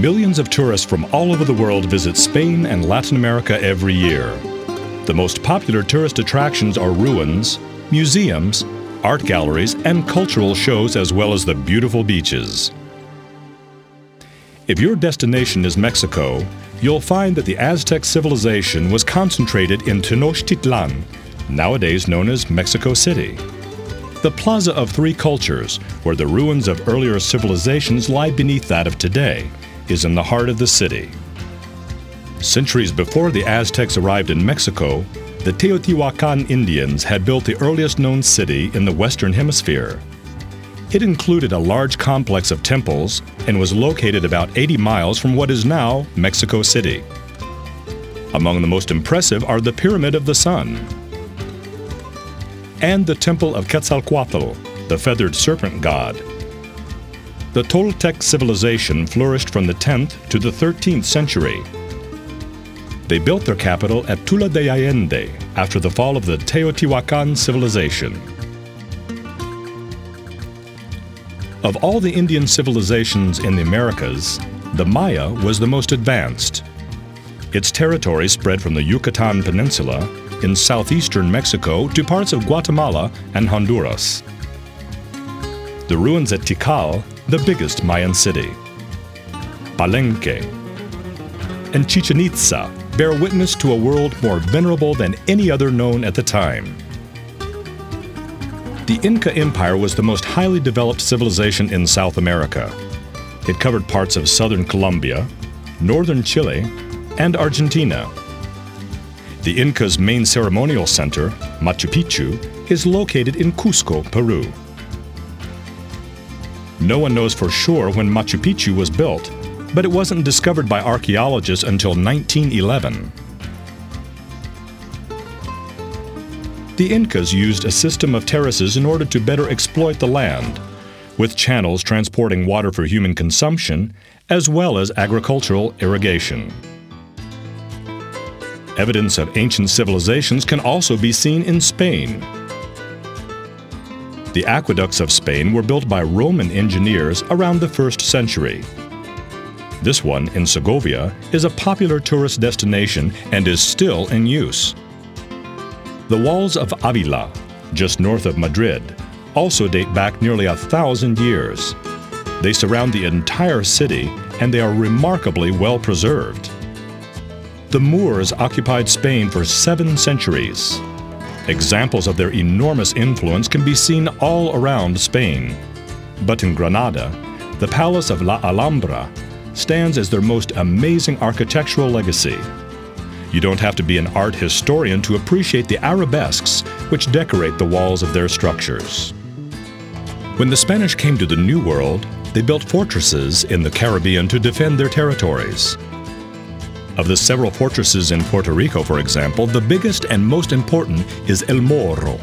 Millions of tourists from all over the world visit Spain and Latin America every year. The most popular tourist attractions are ruins, museums, art galleries, and cultural shows, as well as the beautiful beaches. If your destination is Mexico, you'll find that the Aztec civilization was concentrated in Tenochtitlan, nowadays known as Mexico City. The Plaza of Three Cultures, where the ruins of earlier civilizations lie beneath that of today, is in the heart of the city. Centuries before the Aztecs arrived in Mexico, the Teotihuacan Indians had built the earliest known city in the Western Hemisphere. It included a large complex of temples and was located about 80 miles from what is now Mexico City. Among the most impressive are the Pyramid of the Sun and the Temple of Quetzalcoatl, the feathered serpent god. The Toltec civilization flourished from the 10th to the 13th century. They built their capital at Tula de Allende after the fall of the Teotihuacan civilization. Of all the Indian civilizations in the Americas, the Maya was the most advanced. Its territory spread from the Yucatan Peninsula in southeastern Mexico to parts of Guatemala and Honduras. The ruins at Tikal, the biggest Mayan city, Palenque, and Chichen Itza bear witness to a world more venerable than any other known at the time. The Inca Empire was the most highly developed civilization in South America. It covered parts of southern Colombia, northern Chile, and Argentina. The Inca's main ceremonial center, Machu Picchu, is located in Cusco, Peru. No one knows for sure when Machu Picchu was built, but it wasn't discovered by archaeologists until 1911. The Incas used a system of terraces in order to better exploit the land, with channels transporting water for human consumption, as well as agricultural irrigation. Evidence of ancient civilizations can also be seen in Spain. The aqueducts of Spain were built by Roman engineers around the 1st century. This one in Segovia is a popular tourist destination and is still in use. The walls of Avila, just north of Madrid, also date back nearly 1,000 years. They surround the entire city and they are remarkably well preserved. The Moors occupied Spain for 7 centuries. Examples of their enormous influence can be seen all around Spain. But in Granada, the Palace of La Alhambra stands as their most amazing architectural legacy. You don't have to be an art historian to appreciate the arabesques which decorate the walls of their structures. When the Spanish came to the New World, they built fortresses in the Caribbean to defend their territories. Of the several fortresses in Puerto Rico, for example, the biggest and most important is El Morro.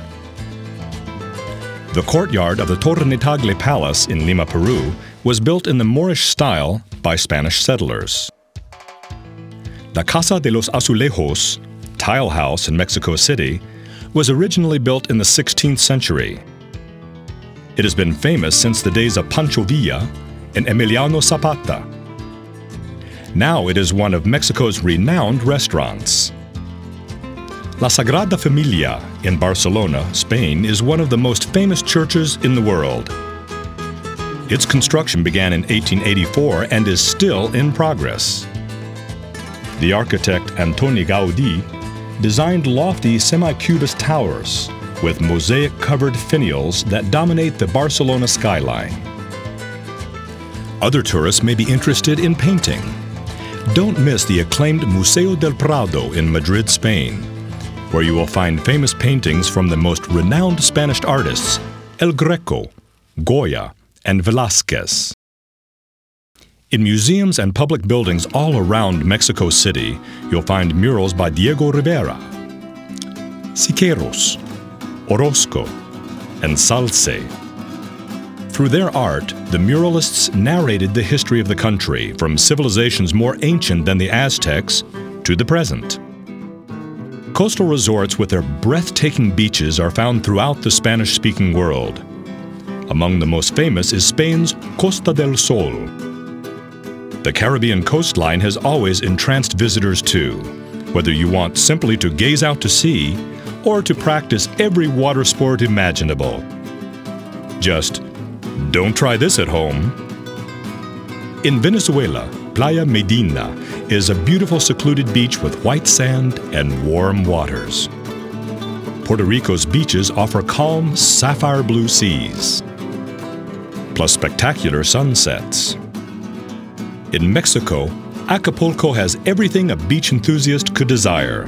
The courtyard of the Torre Nitagle Palace in Lima, Peru, was built in the Moorish style by Spanish settlers. The Casa de los Azulejos, tile house in Mexico City, was originally built in the 16th century. It has been famous since the days of Pancho Villa and Emiliano Zapata. Now it is one of Mexico's renowned restaurants. La Sagrada Familia in Barcelona, Spain, is one of the most famous churches in the world. Its construction began in 1884 and is still in progress. The architect Antoni Gaudí designed lofty semi-cubist towers with mosaic-covered finials that dominate the Barcelona skyline. Other tourists may be interested in painting. Don't miss the acclaimed Museo del Prado in Madrid, Spain, where you will find famous paintings from the most renowned Spanish artists, El Greco, Goya, and Velázquez. In museums and public buildings all around Mexico City, you'll find murals by Diego Rivera, Siqueiros, Orozco, and Salce. Through their art, the muralists narrated the history of the country from civilizations more ancient than the Aztecs to the present. Coastal resorts with their breathtaking beaches are found throughout the Spanish-speaking world. Among the most famous is Spain's Costa del Sol. The Caribbean coastline has always entranced visitors too, whether you want simply to gaze out to sea or to practice every water sport imaginable. Just don't try this at home. In Venezuela, Playa Medina is a beautiful secluded beach with white sand and warm waters. Puerto Rico's beaches offer calm, sapphire blue seas, plus spectacular sunsets. In Mexico, Acapulco has everything a beach enthusiast could desire.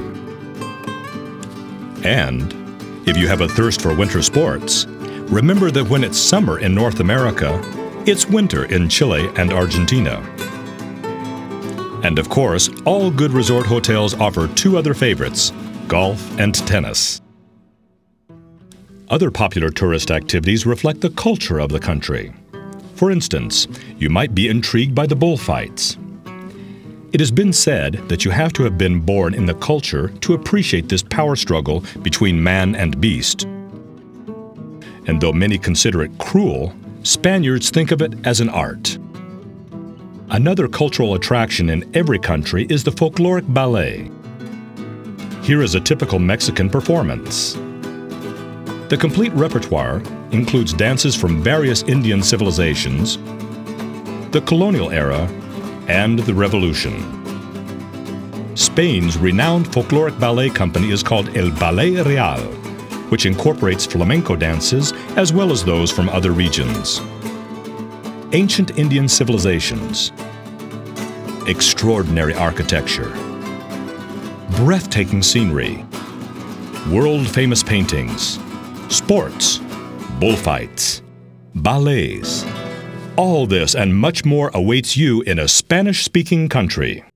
And if you have a thirst for winter sports, remember that when it's summer in North America, it's winter in Chile and Argentina. And of course, all good resort hotels offer two other favorites, golf and tennis. Other popular tourist activities reflect the culture of the country. For instance, you might be intrigued by the bullfights. It has been said that you have to have been born in the culture to appreciate this power struggle between man and beast. And though many consider it cruel, Spaniards think of it as an art. Another cultural attraction in every country is the folkloric ballet. Here is a typical Mexican performance. The complete repertoire includes dances from various Indian civilizations, the colonial era, and the Revolution. Spain's renowned folkloric ballet company is called El Ballet Real, which incorporates flamenco dances as well as those from other regions. Ancient Indian civilizations, extraordinary architecture, breathtaking scenery, world-famous paintings, sports, bullfights, ballets. All this and much more awaits you in a Spanish-speaking country.